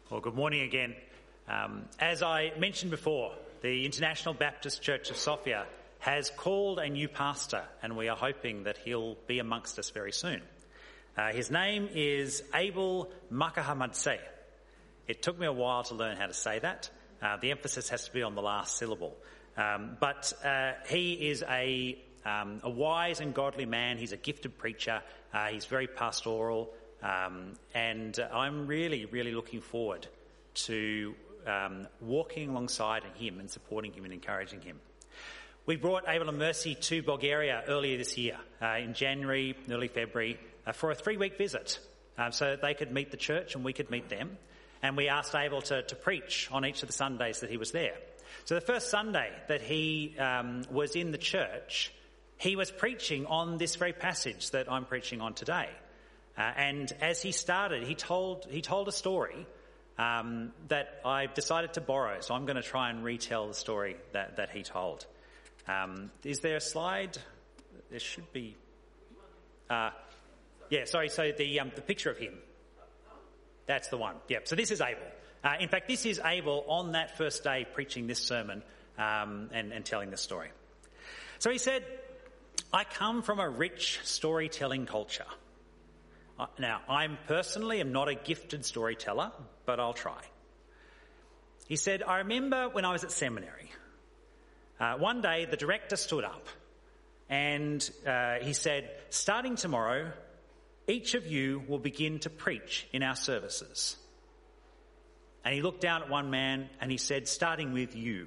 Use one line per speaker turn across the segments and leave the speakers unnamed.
Well, good morning again. As I mentioned before, the International Baptist Church of Sofia has called a new pastor, and we are hoping that he'll be amongst us very soon. His name is Abel Makahamadse. It took me a while to learn how to say that. The emphasis has to be on the last syllable. But he is a wise and godly man. He's a gifted preacher. He's very pastoral. And I'm really, really looking forward to walking alongside him and supporting him and encouraging him. We brought Abel and Mercy to Bulgaria earlier this year, in January, early February, for a 3-week visit, so that they could meet the church and we could meet them. And we asked Abel to preach on each of the Sundays that he was there. So the first Sunday that he was in the church, he was preaching on this very passage that I'm preaching on today. And as he started, he told a story that I decided to borrow. So I'm going to try and retell the story that he told. Is there a slide? There should be. So the picture of him. That's the one. Yep. So this is Abel. In fact, this is Abel on that first day preaching this sermon and telling this story. So he said, "I come from a rich storytelling culture. Now, I personally am not a gifted storyteller, but I'll try." He said, "I remember when I was at seminary. One day the director stood up and he said, 'Starting tomorrow, each of you will begin to preach in our services.' And he looked down at one man and he said, 'Starting with you.'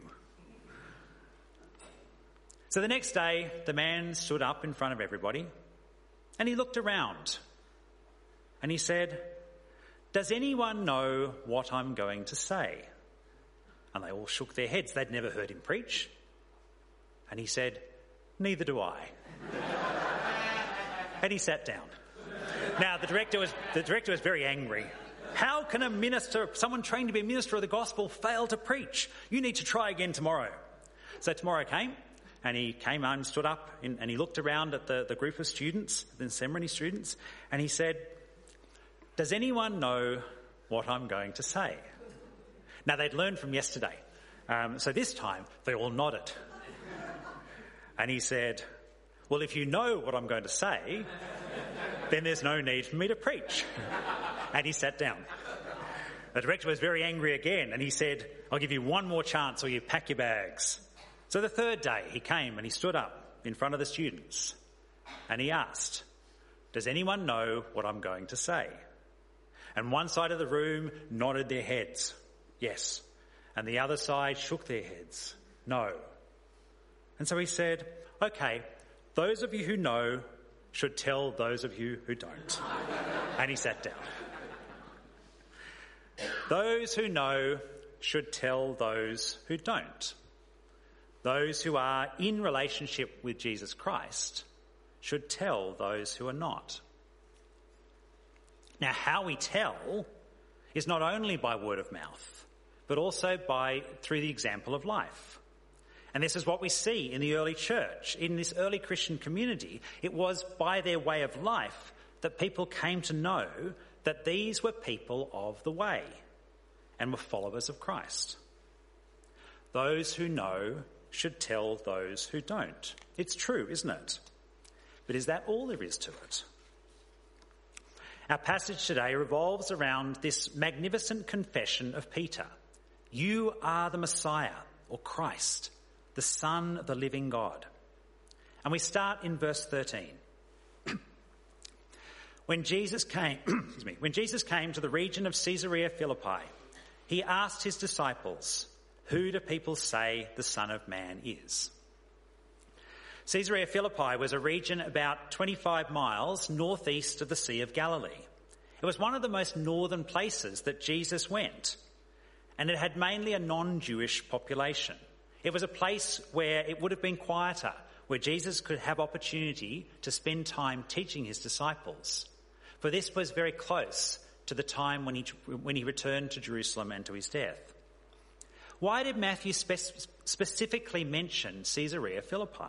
So the next day, the man stood up in front of everybody and he looked around. And he said, 'Does anyone know what I'm going to say?' And they all shook their heads. They'd never heard him preach. And he said, 'Neither do I.' And he sat down. Now, the director was very angry. 'How can a minister, someone trained to be a minister of the gospel, fail to preach? You need to try again tomorrow.' So tomorrow came, and he came out and stood up, and he looked around at the group of students, the seminary students, and he said, 'Does anyone know what I'm going to say?' Now, they'd learned from yesterday, so this time they all nodded. And he said, 'Well, if you know what I'm going to say, then there's no need for me to preach.' And he sat down. The director was very angry again, and he said, 'I'll give you one more chance or you pack your bags.' So the third day he came and he stood up in front of the students and he asked, 'Does anyone know what I'm going to say?' And one side of the room nodded their heads, yes. And the other side shook their heads, no. And so he said, 'Okay, those of you who know should tell those of you who don't.' And he sat down. Those who know should tell those who don't. Those who are in relationship with Jesus Christ should tell those who are not. Now, how we tell is not only by word of mouth, but also through the example of life. And this is what we see in the early church, in this early Christian community. It was by their way of life that people came to know that these were people of the way and were followers of Christ. Those who know should tell those who don't. It's true, isn't it? But is that all there is to it? Our passage today revolves around this magnificent confession of Peter. You are the Messiah, or Christ, the Son of the living God. And we start in verse 13. When Jesus came to the region of Caesarea Philippi, he asked his disciples, "Who do people say the Son of Man is?" Caesarea Philippi was a region about 25 miles northeast of the Sea of Galilee. It was one of the most northern places that Jesus went, and it had mainly a non-Jewish population. It was a place where it would have been quieter, where Jesus could have opportunity to spend time teaching his disciples. For this was very close to the time when he returned to Jerusalem and to his death. Why did Matthew specifically mention Caesarea Philippi?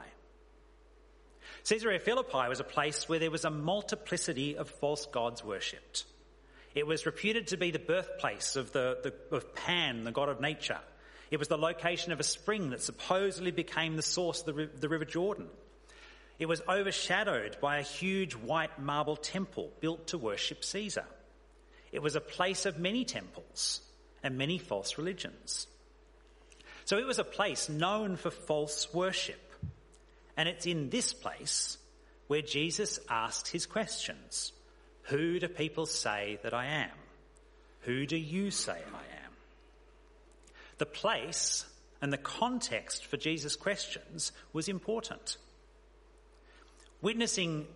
Caesarea Philippi was a place where there was a multiplicity of false gods worshipped. It was reputed to be the birthplace of of Pan, the god of nature. It was the location of a spring that supposedly became the source of the River Jordan. It was overshadowed by a huge white marble temple built to worship Caesar. It was a place of many temples and many false religions. So it was a place known for false worship. And it's in this place where Jesus asked his questions. Who do people say that I am? Who do you say I am? The place and the context for Jesus' questions was important. Witnessing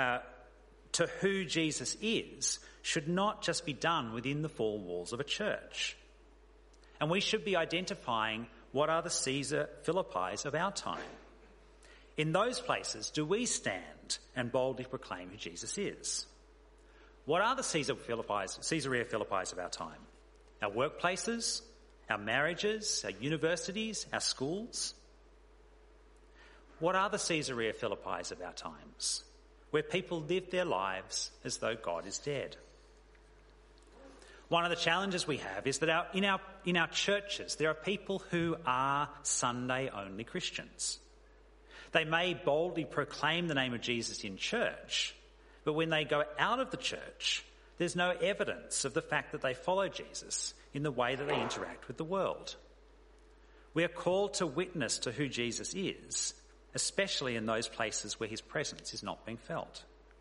to who Jesus is should not just be done within the four walls of a church. And we should be identifying what are the Caesar Philippis of our time. In those places, do we stand and boldly proclaim who Jesus is? What are the Caesarea Philippis of our time? Our workplaces, our marriages, our universities, our schools? What are the Caesarea Philippis of our times, where people live their lives as though God is dead? One of the challenges we have is that in our churches there are people who are Sunday-only Christians. They may boldly proclaim the name of Jesus in church, but when they go out of the church, there's no evidence of the fact that they follow Jesus in the way that they interact with the world. We are called to witness to who Jesus is, especially in those places where his presence is not being felt.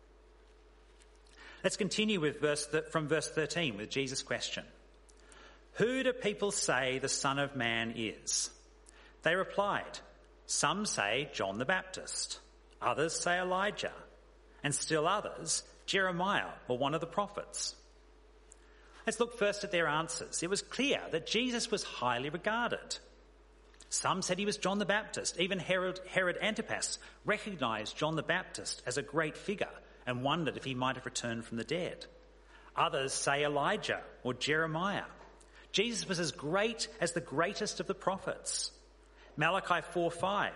Let's continue with from verse 13 with Jesus' question. Who do people say the Son of Man is? They replied, some say John the Baptist, others say Elijah, and still others, Jeremiah or one of the prophets. Let's look first at their answers. It was clear that Jesus was highly regarded. Some said he was John the Baptist. Even Herod Antipas recognised John the Baptist as a great figure and wondered if he might have returned from the dead. Others say Elijah or Jeremiah. Jesus was as great as the greatest of the prophets. Malachi 4:5,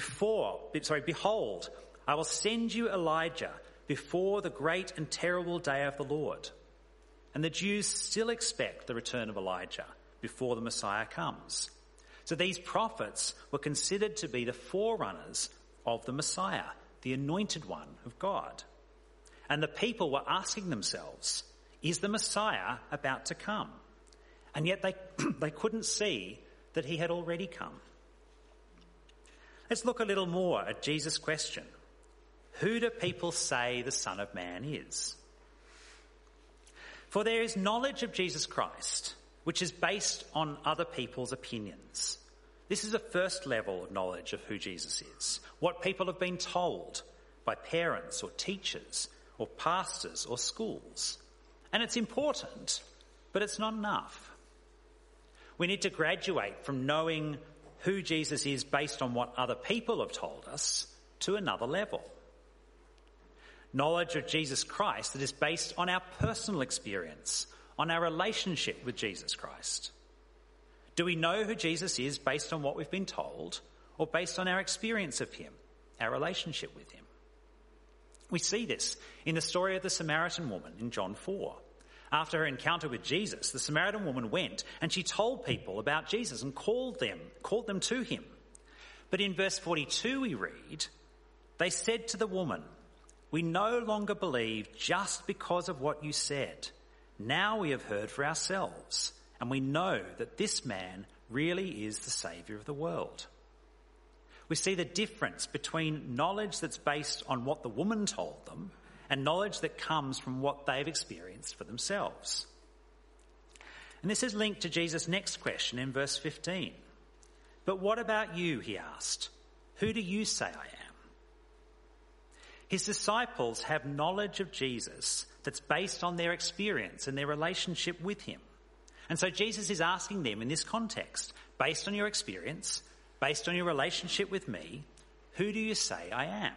behold, I will send you Elijah before the great and terrible day of the Lord. And the Jews still expect the return of Elijah before the Messiah comes. So these prophets were considered to be the forerunners of the Messiah, the anointed one of God. And the people were asking themselves, is the Messiah about to come? And yet they couldn't see that he had already come. Let's look a little more at Jesus' question. Who do people say the Son of Man is? For there is knowledge of Jesus Christ, which is based on other people's opinions. This is the first level of knowledge of who Jesus is, what people have been told by parents or teachers or pastors or schools. And it's important, but it's not enough. We need to graduate from knowing who Jesus is based on what other people have told us to another level. Knowledge of Jesus Christ that is based on our personal experience, on our relationship with Jesus Christ. Do we know who Jesus is based on what we've been told, or based on our experience of him, our relationship with him? We see this in the story of the Samaritan woman in John 4. After her encounter with Jesus, the Samaritan woman went and she told people about Jesus and called them to him. But in verse 42 we read, they said to the woman, we no longer believe just because of what you said. Now we have heard for ourselves, and we know that this man really is the Saviour of the world. We see the difference between knowledge that's based on what the woman told them and knowledge that comes from what they've experienced for themselves. And this is linked to Jesus' next question in verse 15. But what about you, he asked. Who do you say I am? His disciples have knowledge of Jesus that's based on their experience and their relationship with him. And so Jesus is asking them in this context, based on your experience, based on your relationship with me, who do you say I am?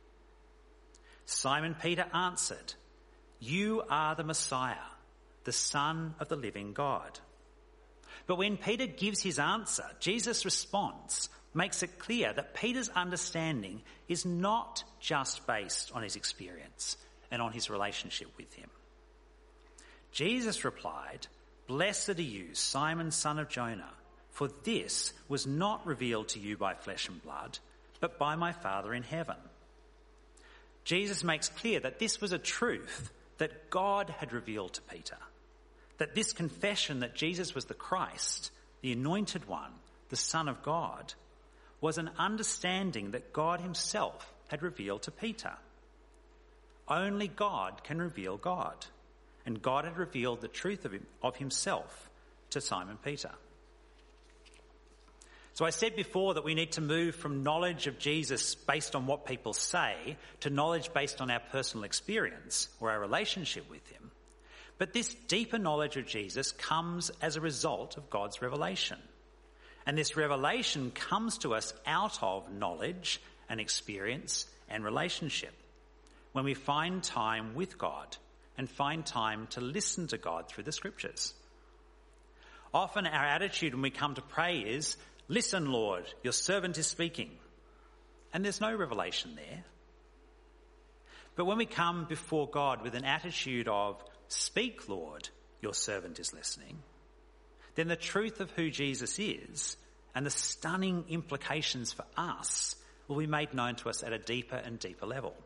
Simon Peter answered, you are the Messiah, the Son of the living God. But when Peter gives his answer, Jesus' response makes it clear that Peter's understanding is not just based on his experience and on his relationship with him. Jesus replied, "Blessed are you, Simon, son of Jonah, for this was not revealed to you by flesh and blood, but by my Father in heaven." Jesus makes clear that this was a truth that God had revealed to Peter, that this confession that Jesus was the Christ, the Anointed One, the Son of God, was an understanding that God himself had revealed to Peter. Only God can reveal God, and God had revealed the truth of himself to Simon Peter. So I said before that we need to move from knowledge of Jesus based on what people say to knowledge based on our personal experience or our relationship with him. But this deeper knowledge of Jesus comes as a result of God's revelation. And this revelation comes to us out of knowledge and experience and relationship, when we find time with God and find time to listen to God through the scriptures. Often our attitude when we come to pray is, "Listen, Lord, your servant is speaking." And there's no revelation there. But when we come before God with an attitude of, "Speak, Lord, your servant is listening," then the truth of who Jesus is and the stunning implications for us will be made known to us at a deeper and deeper level.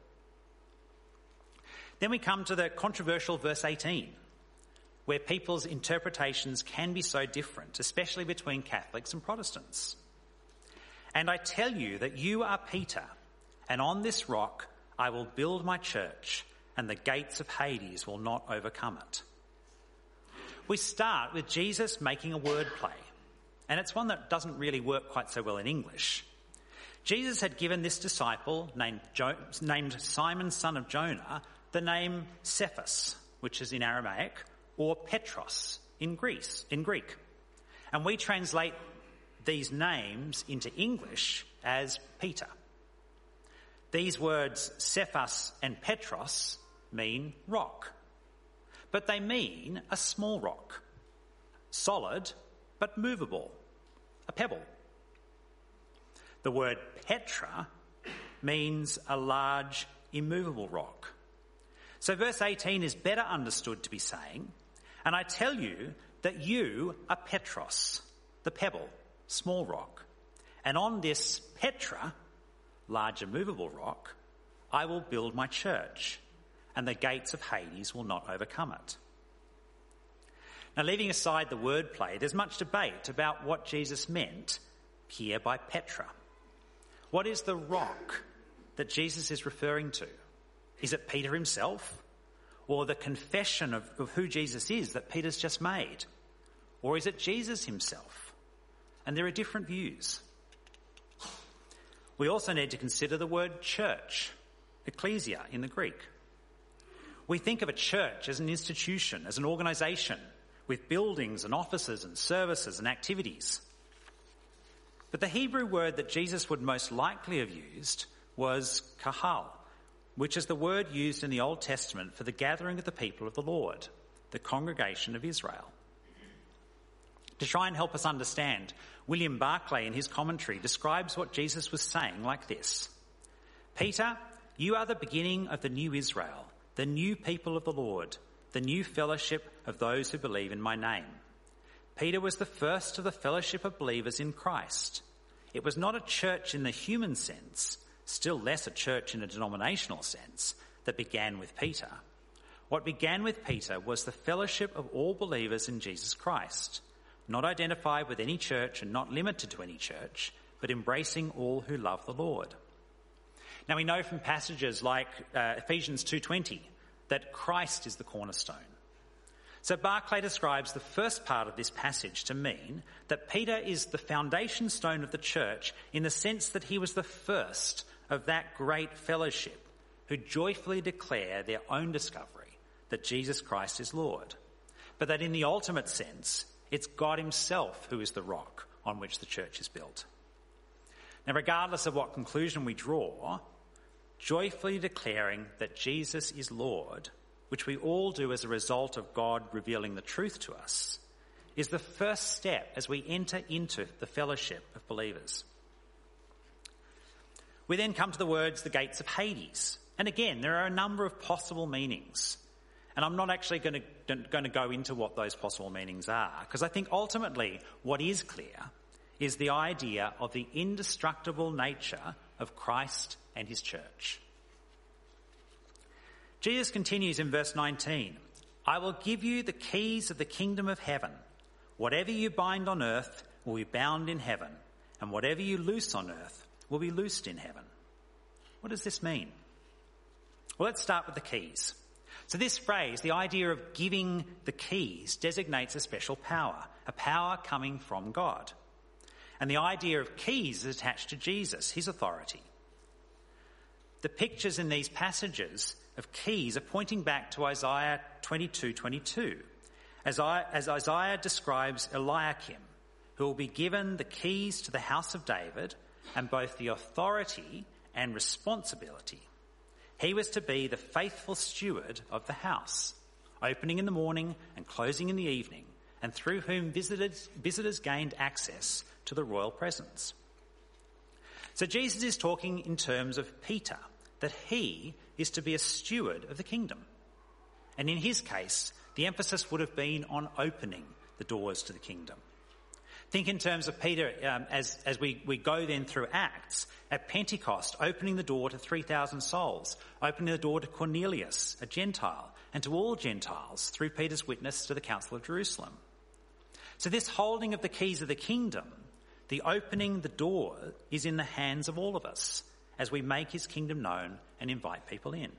Then we come to the controversial verse 18, where people's interpretations can be so different, especially between Catholics and Protestants. "And I tell you that you are Peter, and on this rock I will build my church, and the gates of Hades will not overcome it." We start with Jesus making a word play, and it's one that doesn't really work quite so well in English. Jesus had given this disciple, named Simon, son of Jonah, the name Cephas, which is in Aramaic, or Petros in Greek. And we translate these names into English as Peter. These words, Cephas and Petros, mean rock. But they mean a small rock, solid but movable, a pebble. The word Petra means a large, immovable rock. So verse 18 is better understood to be saying, "And I tell you that you are Petros, the pebble, small rock. And on this Petra, large immovable rock, I will build my church, and the gates of Hades will not overcome it." Now, leaving aside the wordplay, there's much debate about what Jesus meant here by Petra. What is the rock that Jesus is referring to? Is it Peter himself, or the confession of who Jesus is that Peter's just made? Or is it Jesus himself? And there are different views. We also need to consider the word church, ecclesia in the Greek. We think of a church as an institution, as an organisation, with buildings and offices and services and activities. But the Hebrew word that Jesus would most likely have used was kahal, which is the word used in the Old Testament for the gathering of the people of the Lord, the congregation of Israel. To try and help us understand, William Barclay in his commentary describes what Jesus was saying like this: "Peter, you are the beginning of the new Israel, the new people of the Lord, the new fellowship of those who believe in my name. Peter was the first of the fellowship of believers in Christ. It was not a church in the human sense, still less a church in a denominational sense, that began with Peter. What began with Peter was the fellowship of all believers in Jesus Christ, not identified with any church and not limited to any church, but embracing all who love the Lord." Now we know from passages like Ephesians 2:20 that Christ is the cornerstone. So Barclay describes the first part of this passage to mean that Peter is the foundation stone of the church in the sense that he was the first of that great fellowship who joyfully declare their own discovery that Jesus Christ is Lord. But that in the ultimate sense, it's God himself who is the rock on which the church is built. Now, regardless of what conclusion we draw, joyfully declaring that Jesus is Lord, which we all do as a result of God revealing the truth to us, is the first step as we enter into the fellowship of believers. We then come to the words, the gates of Hades. And again, there are a number of possible meanings. And I'm not actually going to go into what those possible meanings are, because I think ultimately what is clear is the idea of the indestructible nature of Christ and his church. Jesus continues in verse 19, "I will give you the keys of the kingdom of heaven. Whatever you bind on earth will be bound in heaven, and whatever you loose on earth will be loosed in heaven." What does this mean? Well, let's start with the keys. So this phrase, the idea of giving the keys, designates a special power, a power coming from God. And the idea of keys is attached to Jesus, his authority. The pictures in these passages of keys are pointing back to Isaiah 22:22, as Isaiah describes Eliakim, who will be given the keys to the house of David and both the authority and responsibility. He was to be the faithful steward of the house, opening in the morning and closing in the evening, and through whom visitors gained access to the royal presence. So Jesus is talking in terms of Peter, that he is to be a steward of the kingdom. And in his case, the emphasis would have been on opening the doors to the kingdom. Think in terms of Peter as we go then through Acts, at Pentecost, opening the door to 3,000 souls, opening the door to Cornelius, a Gentile, and to all Gentiles through Peter's witness to the Council of Jerusalem. So this holding of the keys of the kingdom, the opening the door, is in the hands of all of us as we make his kingdom known and invite people in.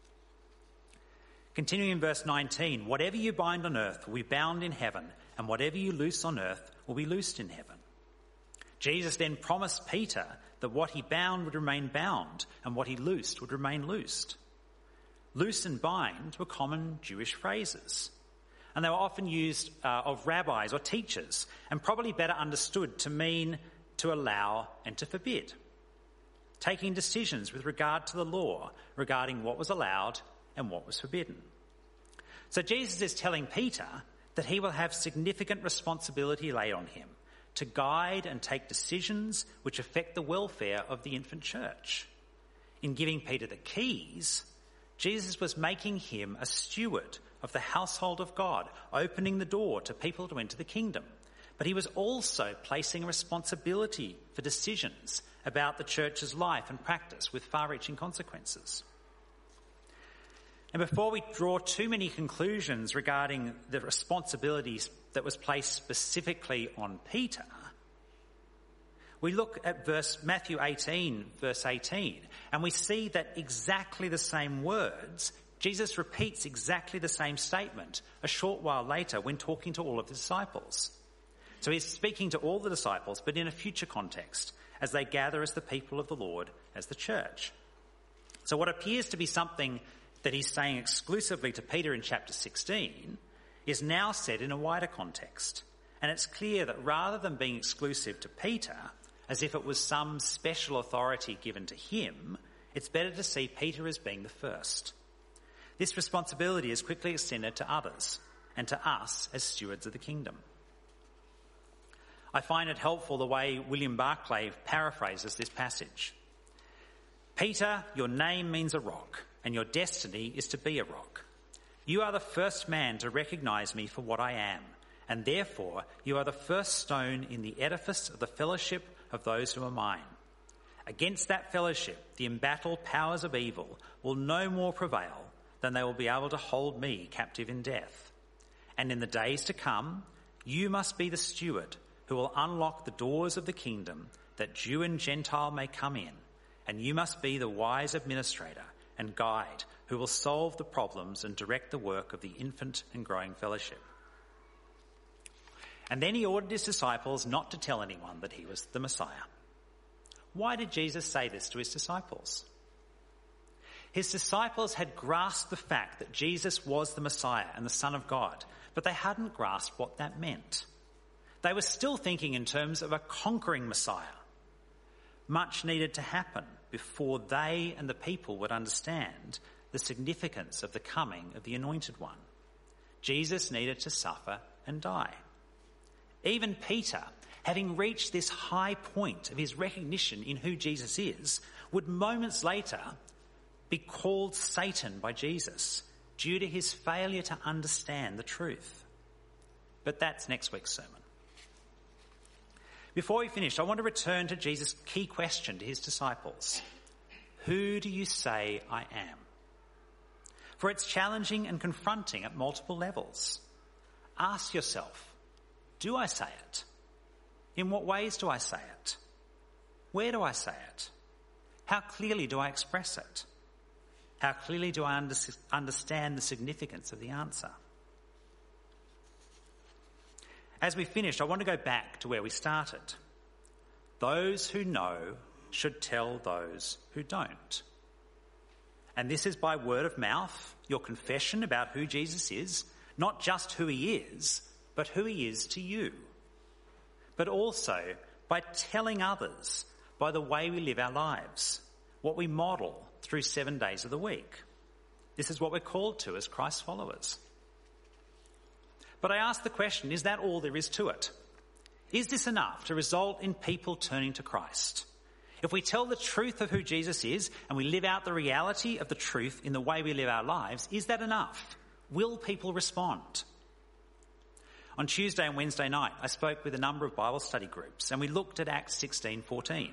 Continuing in verse 19, "Whatever you bind on earth will be bound in heaven, and whatever you loose on earth will be loosed in heaven." Jesus then promised Peter that what he bound would remain bound, and what he loosed would remain loosed. Loose and bind were common Jewish phrases, and they were often used of rabbis or teachers, and probably better understood to mean to allow and to forbid, taking decisions with regard to the law regarding what was allowed and what was forbidden. So Jesus is telling Peter that he will have significant responsibility laid on him to guide and take decisions which affect the welfare of the infant church. In giving Peter the keys, Jesus was making him a steward of the household of God, opening the door to people to enter the kingdom. But he was also placing responsibility for decisions about the church's life and practice with far-reaching consequences. And before we draw too many conclusions regarding the responsibilities that was placed specifically on Peter, we look at Matthew 18, verse 18, and we see that exactly the same words, Jesus repeats exactly the same statement a short while later when talking to all of the disciples. So he's speaking to all the disciples, but in a future context, as they gather as the people of the Lord, as the church. So what appears to be something that he's saying exclusively to Peter in chapter 16 is now said in a wider context. And it's clear that rather than being exclusive to Peter, as if it was some special authority given to him, it's better to see Peter as being the first. This responsibility is quickly extended to others and to us as stewards of the kingdom. I find it helpful the way William Barclay paraphrases this passage. "Peter, your name means a rock, and your destiny is to be a rock. You are the first man to recognise me for what I am, and therefore you are the first stone in the edifice of the fellowship of those who are mine. Against that fellowship, the embattled powers of evil will no more prevail than they will be able to hold me captive in death. And in the days to come, you must be the steward who will unlock the doors of the kingdom that Jew and Gentile may come in, and you must be the wise administrator and guide who will solve the problems and direct the work of the infant and growing fellowship." And then he ordered his disciples not to tell anyone that he was the Messiah. Why did Jesus say this to his disciples? His disciples had grasped the fact that Jesus was the Messiah and the Son of God, but they hadn't grasped what that meant. They were still thinking in terms of a conquering Messiah. Much needed to happen before they and the people would understand the significance of the coming of the Anointed One. Jesus needed to suffer and die. Even Peter, having reached this high point of his recognition in who Jesus is, would moments later be called Satan by Jesus, due to his failure to understand the truth. But that's next week's sermon. Before we finish, I want to return to Jesus' key question to his disciples. Who do you say I am? For it's challenging and confronting at multiple levels. Ask yourself, do I say it? In what ways do I say it? Where do I say it? How clearly do I express it? How clearly do I understand the significance of the answer? As we finish, I want to go back to where we started. Those who know should tell those who don't. And this is by word of mouth, your confession about who Jesus is, not just who he is, but who he is to you. But also by telling others by the way we live our lives, what we model through 7 days of the week. This is what we're called to as Christ's followers. But I ask the question, is that all there is to it? Is this enough to result in people turning to Christ? If we tell the truth of who Jesus is and we live out the reality of the truth in the way we live our lives, is that enough? Will people respond? On Tuesday and Wednesday night, I spoke with a number of Bible study groups and we looked at Acts 16:14.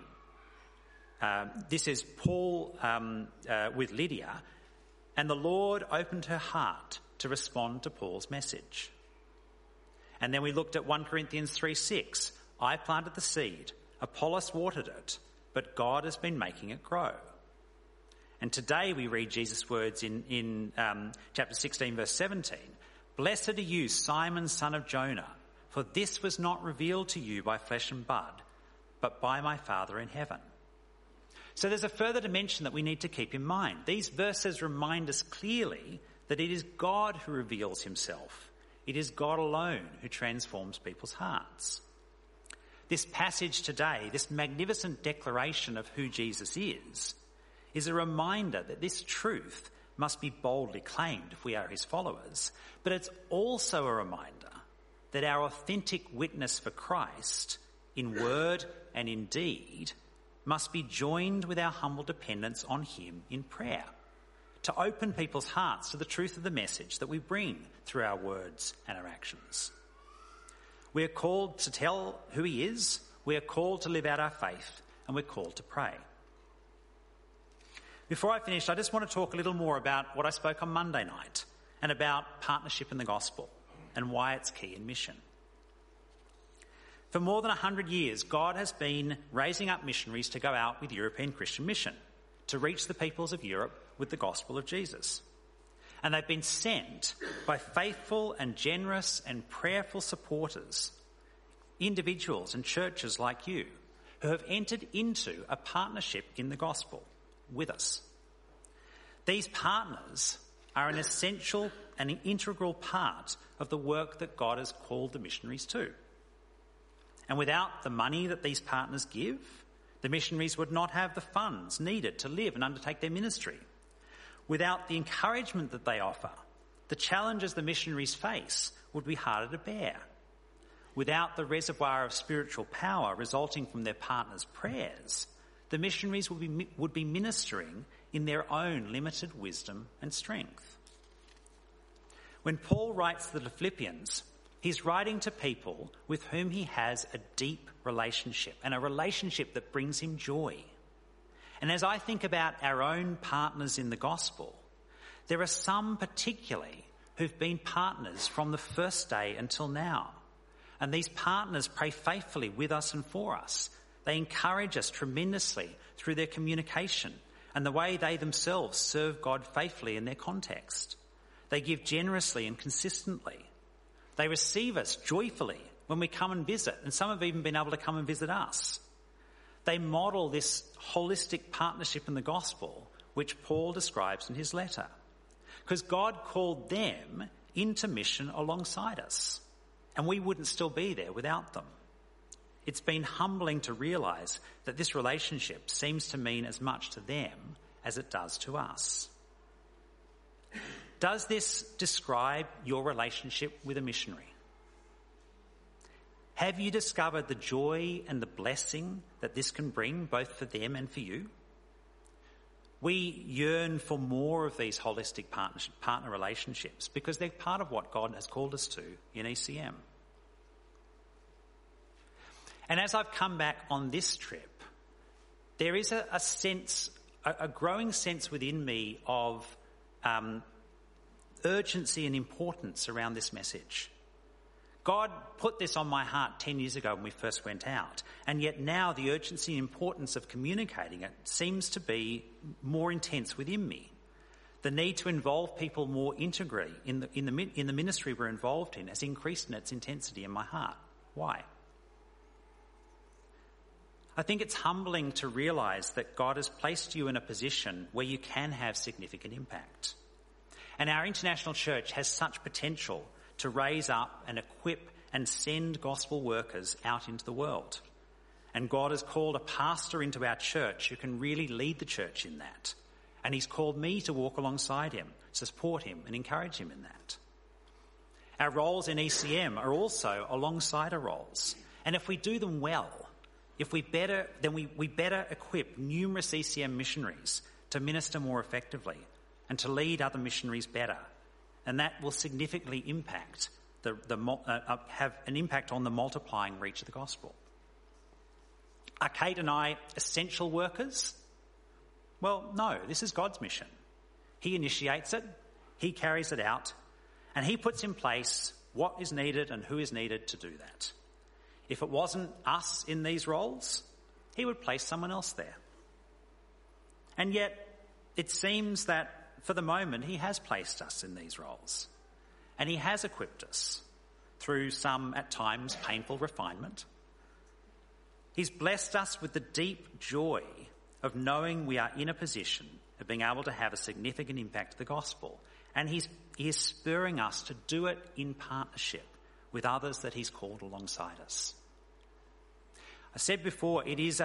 This is Paul with Lydia, and the Lord opened her heart to respond to Paul's message. And then we looked at 1 Corinthians 3:6. I planted the seed, Apollos watered it, but God has been making it grow. And today we read Jesus' words in chapter 16, verse 17. Blessed are you, Simon, son of Jonah, for this was not revealed to you by flesh and blood, but by my Father in heaven. So there's a further dimension that we need to keep in mind. These verses remind us clearly that it is God who reveals himself. It is God alone who transforms people's hearts. This passage today, this magnificent declaration of who Jesus is a reminder that this truth must be boldly claimed if we are his followers. But it's also a reminder that our authentic witness for Christ, in word and in deed, must be joined with our humble dependence on him in prayer, to open people's hearts to the truth of the message that we bring through our words and our actions. We are called to tell who he is, we are called to live out our faith, and we're called to pray. Before I finish, I just want to talk a little more about what I spoke on Monday night and about partnership in the gospel and why it's key in mission. For more than 100 years, God has been raising up missionaries to go out with European Christian Mission, to reach the peoples of Europe with the gospel of Jesus. And they've been sent by faithful and generous and prayerful supporters, individuals and churches like you, who have entered into a partnership in the gospel with us. These partners are an essential and an integral part of the work that God has called the missionaries to. And without the money that these partners give, the missionaries would not have the funds needed to live and undertake their ministry. Without the encouragement that they offer, the challenges the missionaries face would be harder to bear. Without the reservoir of spiritual power resulting from their partners' prayers, the missionaries would be ministering in their own limited wisdom and strength. When Paul writes to the Philippians, he's writing to people with whom he has a deep relationship, and a relationship that brings him joy. And as I think about our own partners in the gospel, there are some particularly who've been partners from the first day until now. And these partners pray faithfully with us and for us. They encourage us tremendously through their communication and the way they themselves serve God faithfully in their context. They give generously and consistently. They receive us joyfully when we come and visit, and some have even been able to come and visit us. They model this holistic partnership in the gospel, which Paul describes in his letter, because God called them into mission alongside us, and we wouldn't still be there without them. It's been humbling to realise that this relationship seems to mean as much to them as it does to us. Does this describe your relationship with a missionary? Have you discovered the joy and the blessing that this can bring both for them and for you? We yearn for more of these holistic partner relationships because they're part of what God has called us to in ECM. And as I've come back on this trip, there is a sense, a growing sense within me of urgency and importance around this message. God put this on my heart 10 years ago when we first went out, and yet now the urgency and importance of communicating it seems to be more intense within me. The need to involve people more integrally in the ministry we're involved in has increased in its intensity in my heart. Why? I think it's humbling to realise that God has placed you in a position where you can have significant impact. And our international church has such potential to raise up and equip and send gospel workers out into the world. And God has called a pastor into our church who can really lead the church in that. And he's called me to walk alongside him, to support him and encourage him in that. Our roles in ECM are also alongside our roles. And if we do them well, we better equip numerous ECM missionaries to minister more effectively and to lead other missionaries better. And that will significantly impact have an impact on the multiplying reach of the gospel. Are Kate and I essential workers? Well, no, this is God's mission. He initiates it, he carries it out, and he puts in place what is needed and who is needed to do that. If it wasn't us in these roles, he would place someone else there. And yet, it seems that for the moment, he has placed us in these roles. And he has equipped us through some, at times, painful refinement. He's blessed us with the deep joy of knowing we are in a position of being able to have a significant impact to the gospel. And he is spurring us to do it in partnership with others that he's called alongside us. I said before, it is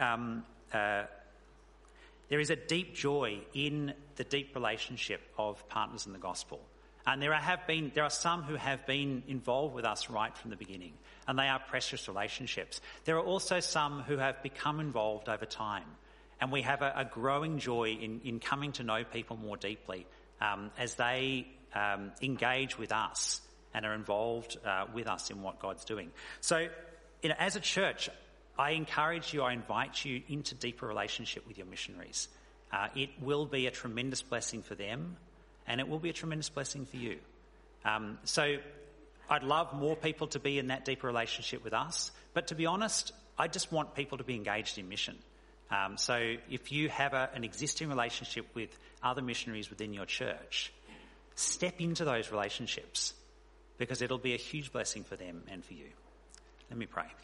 there is a deep joy in the deep relationship of partners in the gospel. And there are some who have been involved with us right from the beginning, and they are precious relationships. There are also some who have become involved over time, and we have a growing joy in coming to know people more deeply as they engage with us and are involved with us in what God's doing. So, as a church, I encourage you, I invite you into deeper relationship with your missionaries. It will be a tremendous blessing for them, and it will be a tremendous blessing for you. So I'd love more people to be in that deeper relationship with us, but to be honest, I just want people to be engaged in mission. So if you have an existing relationship with other missionaries within your church, step into those relationships because it'll be a huge blessing for them and for you. Let me pray.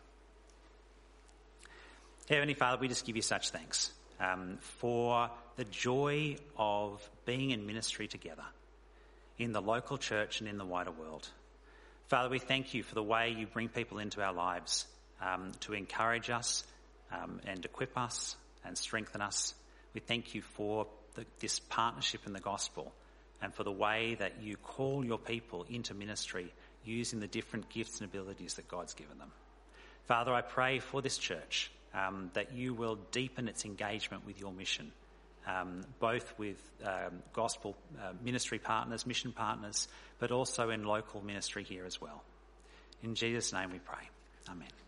Heavenly Father, we just give you such thanks for the joy of being in ministry together in the local church and in the wider world. Father, we thank you for the way you bring people into our lives to encourage us and equip us and strengthen us. We thank you for this partnership in the gospel and for the way that you call your people into ministry using the different gifts and abilities that God's given them. Father, I pray for this church that you will deepen its engagement with your mission, both with gospel ministry partners, mission partners, but also in local ministry here as well. In Jesus' name we pray. Amen.